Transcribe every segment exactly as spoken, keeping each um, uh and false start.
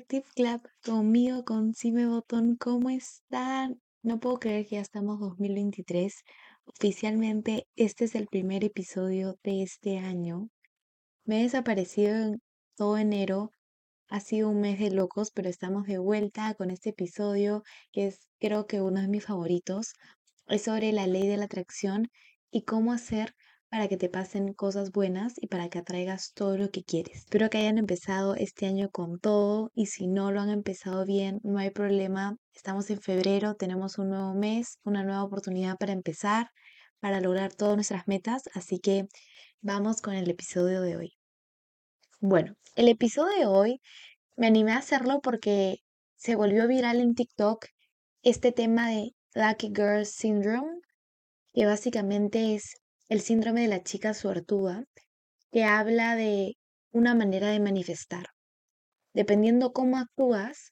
Tip Club conmigo, con Sime Botón. ¿Cómo están? No puedo creer que ya estamos dos mil veintitrés. Oficialmente, este es el primer episodio de este año. Me he desaparecido en todo enero. Ha sido un mes de locos, pero estamos de vuelta con este episodio que es, creo que uno de mis favoritos. Es sobre la ley de la atracción y cómo hacer para que te pasen cosas buenas y para que atraigas todo lo que quieres. Espero que hayan empezado este año con todo y si no lo han empezado bien, no hay problema. Estamos en febrero, tenemos un nuevo mes, una nueva oportunidad para empezar, para lograr todas nuestras metas, así que vamos con el episodio de hoy. Bueno, el episodio de hoy me animé a hacerlo porque se volvió viral en TikTok este tema de Lucky Girl Syndrome, que básicamente es el síndrome de la chica suertuda, que habla de una manera de manifestar. Dependiendo cómo actúas,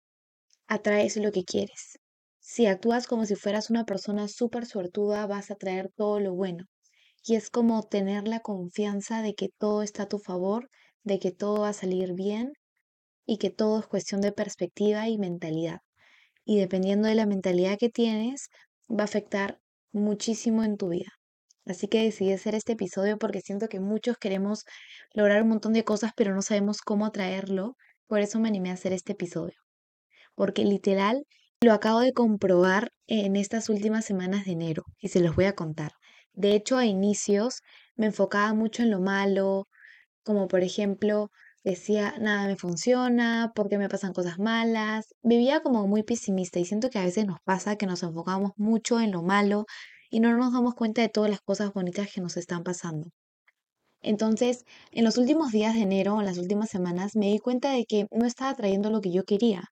atraes lo que quieres. Si actúas como si fueras una persona súper suertuda, vas a atraer todo lo bueno. Y es como tener la confianza de que todo está a tu favor, de que todo va a salir bien y que todo es cuestión de perspectiva y mentalidad. Y dependiendo de la mentalidad que tienes, va a afectar muchísimo en tu vida. Así que decidí hacer este episodio porque siento que muchos queremos lograr un montón de cosas, pero no sabemos cómo atraerlo. Por eso me animé a hacer este episodio. Porque literal lo acabo de comprobar en estas últimas semanas de enero y se los voy a contar. De hecho, a inicios me enfocaba mucho en lo malo, como por ejemplo decía, nada me funciona, porque me pasan cosas malas. Vivía como muy pesimista y siento que a veces nos pasa que nos enfocamos mucho en lo malo y no nos damos cuenta de todas las cosas bonitas que nos están pasando. Entonces, en los últimos días de enero, en las últimas semanas, me di cuenta de que no estaba trayendo lo que yo quería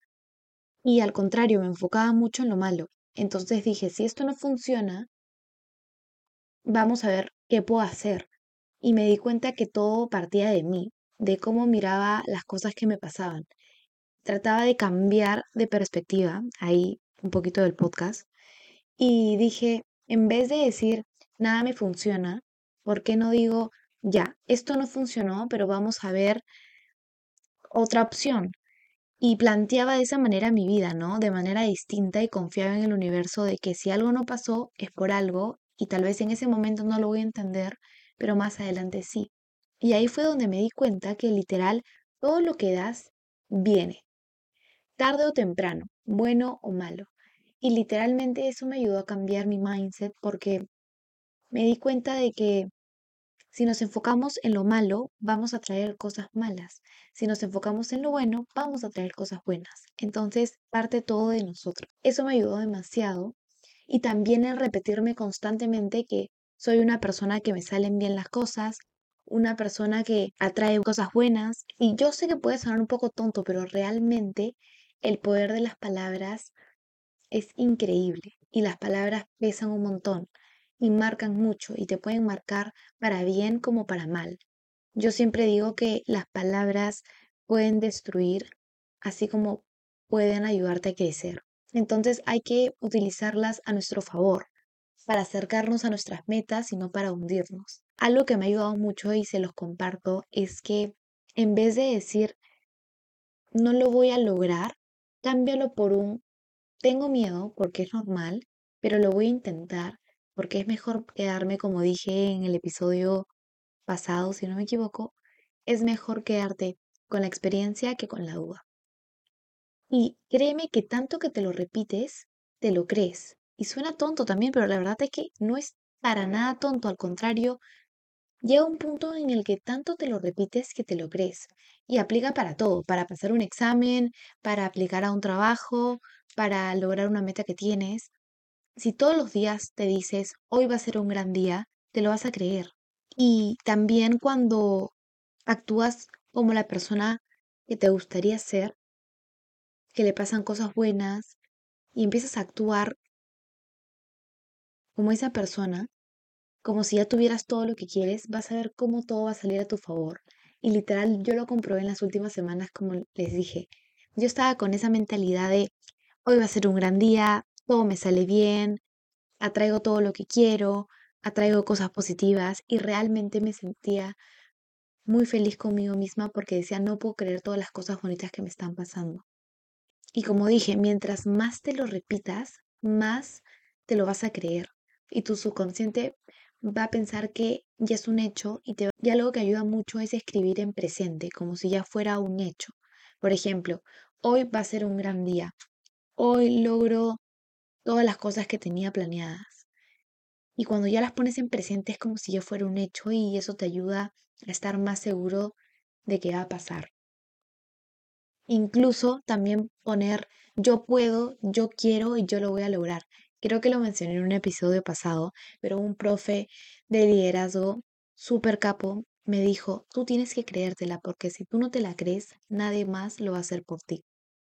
y al contrario, me enfocaba mucho en lo malo. Entonces dije, si esto no funciona, vamos a ver qué puedo hacer. Y me di cuenta que todo partía de mí, de cómo miraba las cosas que me pasaban. Trataba de cambiar de perspectiva, ahí un poquito del podcast, y dije, en vez de decir, nada me funciona, ¿por qué no digo, ya, esto no funcionó, pero vamos a ver otra opción? Y planteaba de esa manera mi vida, ¿no? De manera distinta y confiaba en el universo de que si algo no pasó es por algo y tal vez en ese momento no lo voy a entender, pero más adelante sí. Y ahí fue donde me di cuenta que literal todo lo que das viene, tarde o temprano, bueno o malo. Y literalmente eso me ayudó a cambiar mi mindset porque me di cuenta de que si nos enfocamos en lo malo, vamos a traer cosas malas. Si nos enfocamos en lo bueno, vamos a traer cosas buenas. Entonces, parte todo de nosotros. Eso me ayudó demasiado. Y también el repetirme constantemente que soy una persona que me salen bien las cosas, una persona que atrae cosas buenas. Y yo sé que puede sonar un poco tonto, pero realmente el poder de las palabras es increíble y las palabras pesan un montón y marcan mucho y te pueden marcar para bien como para mal. Yo siempre digo que las palabras pueden destruir así como pueden ayudarte a crecer. Entonces hay que utilizarlas a nuestro favor para acercarnos a nuestras metas y no para hundirnos. Algo que me ha ayudado mucho y se los comparto es que en vez de decir no lo voy a lograr, cámbialo por un tengo miedo porque es normal, pero lo voy a intentar porque es mejor quedarme, como dije en el episodio pasado, si no me equivoco, es mejor quedarte con la experiencia que con la duda. Y créeme que tanto que te lo repites, te lo crees. Y suena tonto también, pero la verdad es que no es para nada tonto, al contrario, llega un punto en el que tanto te lo repites que te lo crees. Y aplica para todo, para pasar un examen, para aplicar a un trabajo, para lograr una meta que tienes. Si todos los días te dices, hoy va a ser un gran día, te lo vas a creer. Y también cuando actúas como la persona que te gustaría ser, que le pasan cosas buenas y empiezas a actuar como esa persona, como si ya tuvieras todo lo que quieres, vas a ver cómo todo va a salir a tu favor. Y literal, yo lo comprobé en las últimas semanas, como les dije. Yo estaba con esa mentalidad de, hoy va a ser un gran día, todo me sale bien, atraigo todo lo que quiero, atraigo cosas positivas y realmente me sentía muy feliz conmigo misma porque decía, no puedo creer todas las cosas bonitas que me están pasando. Y como dije, mientras más te lo repitas, más te lo vas a creer. Y tu subconsciente va a pensar que ya es un hecho y, te, va- y algo que ayuda mucho es escribir en presente, como si ya fuera un hecho. Por ejemplo, hoy va a ser un gran día. Hoy logro todas las cosas que tenía planeadas. Y cuando ya las pones en presente es como si ya fuera un hecho y eso te ayuda a estar más seguro de que va a pasar. Incluso también poner yo puedo, yo quiero y yo lo voy a lograr. Creo que lo mencioné en un episodio pasado, pero un profe de liderazgo súper capo me dijo, tú tienes que creértela porque si tú no te la crees, nadie más lo va a hacer por ti.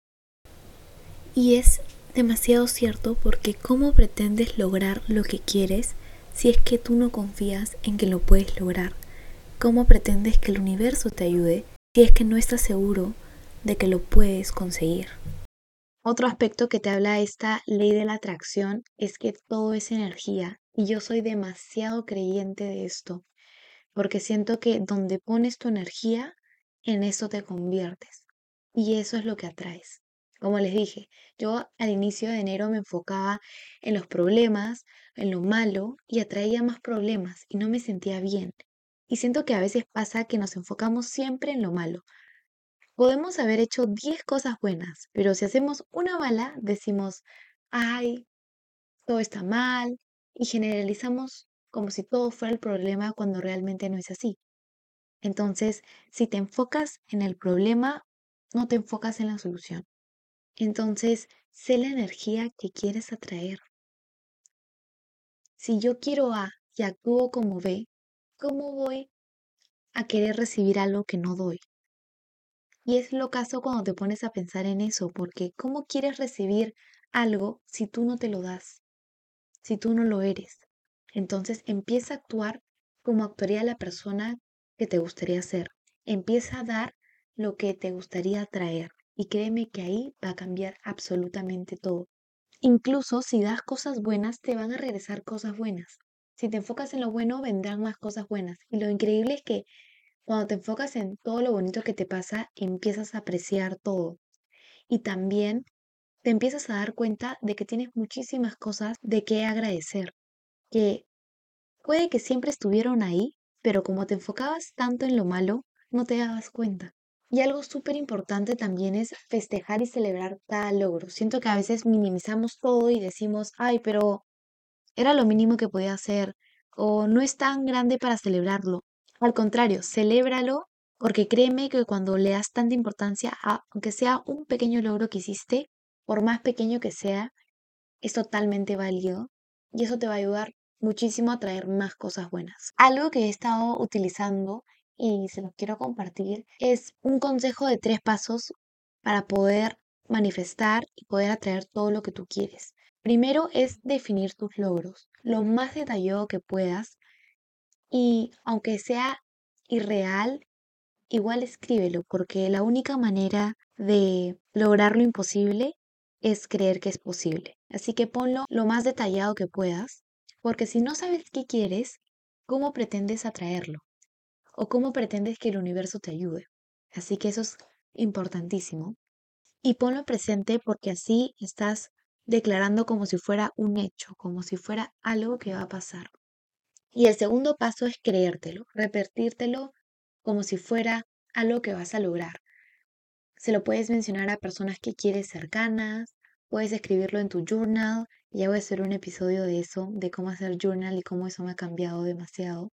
Y es demasiado cierto porque ¿cómo pretendes lograr lo que quieres si es que tú no confías en que lo puedes lograr? ¿Cómo pretendes que el universo te ayude si es que no estás seguro de que lo puedes conseguir? Otro aspecto que te habla esta ley de la atracción es que todo es energía y yo soy demasiado creyente de esto porque siento que donde pones tu energía, en eso te conviertes y eso es lo que atraes. Como les dije, yo al inicio de enero me enfocaba en los problemas, en lo malo y atraía más problemas y no me sentía bien. Y siento que a veces pasa que nos enfocamos siempre en lo malo. Podemos haber hecho diez cosas buenas, pero si hacemos una mala, decimos, ay, todo está mal y generalizamos como si todo fuera el problema cuando realmente no es así. Entonces, si te enfocas en el problema, no te enfocas en la solución. Entonces, sé la energía que quieres atraer. Si yo quiero A y actúo como B, ¿cómo voy a querer recibir algo que no doy? Y es lo caso cuando te pones a pensar en eso, porque ¿cómo quieres recibir algo si tú no te lo das, si tú no lo eres? Entonces empieza a actuar como actuaría la persona que te gustaría ser. Empieza a dar lo que te gustaría atraer y créeme que ahí va a cambiar absolutamente todo. Incluso si das cosas buenas, te van a regresar cosas buenas. Si te enfocas en lo bueno, vendrán más cosas buenas. Y lo increíble es que cuando te enfocas en todo lo bonito que te pasa, empiezas a apreciar todo. Y también te empiezas a dar cuenta de que tienes muchísimas cosas de qué agradecer, que puede que siempre estuvieron ahí, pero como te enfocabas tanto en lo malo, no te dabas cuenta. Y algo súper importante también es festejar y celebrar cada logro. Siento que a veces minimizamos todo y decimos, ay, pero era lo mínimo que podía hacer o no es tan grande para celebrarlo. Al contrario, celébralo porque créeme que cuando le das tanta importancia a, aunque sea un pequeño logro que hiciste, por más pequeño que sea, es totalmente válido y eso te va a ayudar muchísimo a traer más cosas buenas. Algo que he estado utilizando y se los quiero compartir es un consejo de tres pasos para poder manifestar y poder atraer todo lo que tú quieres. Primero es definir tus logros, lo más detallado que puedas y aunque sea irreal, igual escríbelo, porque la única manera de lograr lo imposible es creer que es posible. Así que ponlo lo más detallado que puedas, porque si no sabes qué quieres, ¿cómo pretendes atraerlo? ¿O cómo pretendes que el universo te ayude? Así que eso es importantísimo. Y ponlo presente porque así estás declarando como si fuera un hecho, como si fuera algo que va a pasar. Y el segundo paso es creértelo, repetírtelo como si fuera algo que vas a lograr. Se lo puedes mencionar a personas que quieres cercanas, puedes escribirlo en tu journal. Ya voy a hacer un episodio de eso, de cómo hacer journal y cómo eso me ha cambiado demasiado.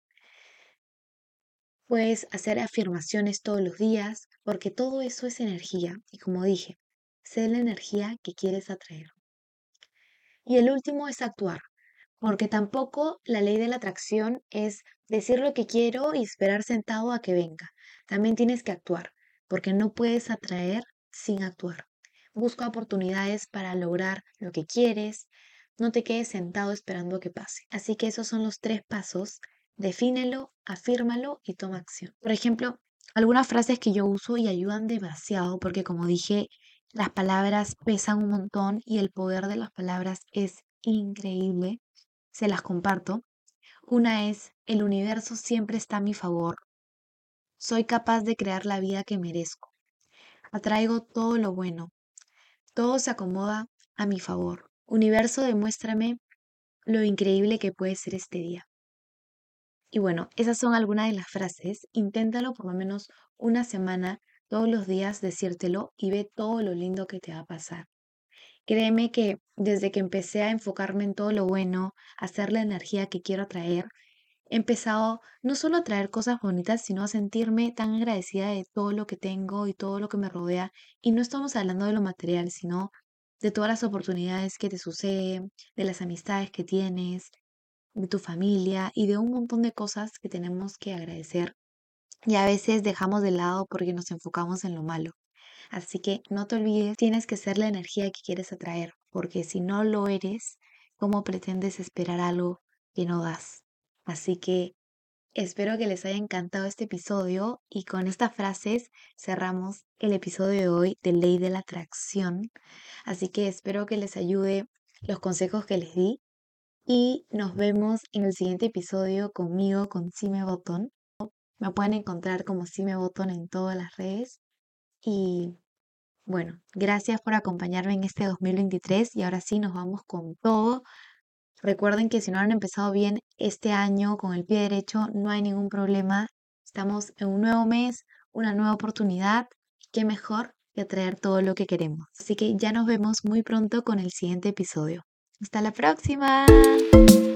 Puedes hacer afirmaciones todos los días, porque todo eso es energía. Y como dije, sé la energía que quieres atraer. Y el último es actuar. Porque tampoco la ley de la atracción es decir lo que quiero y esperar sentado a que venga. También tienes que actuar, porque no puedes atraer sin actuar. Busca oportunidades para lograr lo que quieres. No te quedes sentado esperando a que pase. Así que esos son los tres pasos. Defínelo, afírmalo y toma acción. Por ejemplo, algunas frases que yo uso y ayudan demasiado, porque como dije, las palabras pesan un montón y el poder de las palabras es increíble, se las comparto. Una es, el universo siempre está a mi favor. Soy capaz de crear la vida que merezco. Atraigo todo lo bueno. Todo se acomoda a mi favor. Universo, demuéstrame lo increíble que puede ser este día. Y bueno, esas son algunas de las frases. Inténtalo por lo menos una semana, todos los días decírtelo y ve todo lo lindo que te va a pasar. Créeme que desde que empecé a enfocarme en todo lo bueno, a hacer la energía que quiero atraer, he empezado no solo a traer cosas bonitas, sino a sentirme tan agradecida de todo lo que tengo y todo lo que me rodea. Y no estamos hablando de lo material, sino de todas las oportunidades que te suceden, de las amistades que tienes, de tu familia y de un montón de cosas que tenemos que agradecer. Y a veces dejamos de lado porque nos enfocamos en lo malo. Así que no te olvides, tienes que ser la energía que quieres atraer, porque si no lo eres, ¿cómo pretendes esperar algo que no das? Así que espero que les haya encantado este episodio y con estas frases cerramos el episodio de hoy de Ley de la Atracción. Así que espero que les ayude los consejos que les di y nos vemos en el siguiente episodio conmigo, con Sime Botón. Me pueden encontrar como Sime Botón en todas las redes y bueno, gracias por acompañarme en este dos mil veintitrés y ahora sí nos vamos con todo. Recuerden que si no han empezado bien este año con el pie derecho, no hay ningún problema. Estamos en un nuevo mes, una nueva oportunidad. Qué mejor que atraer todo lo que queremos. Así que ya nos vemos muy pronto con el siguiente episodio. Hasta la próxima.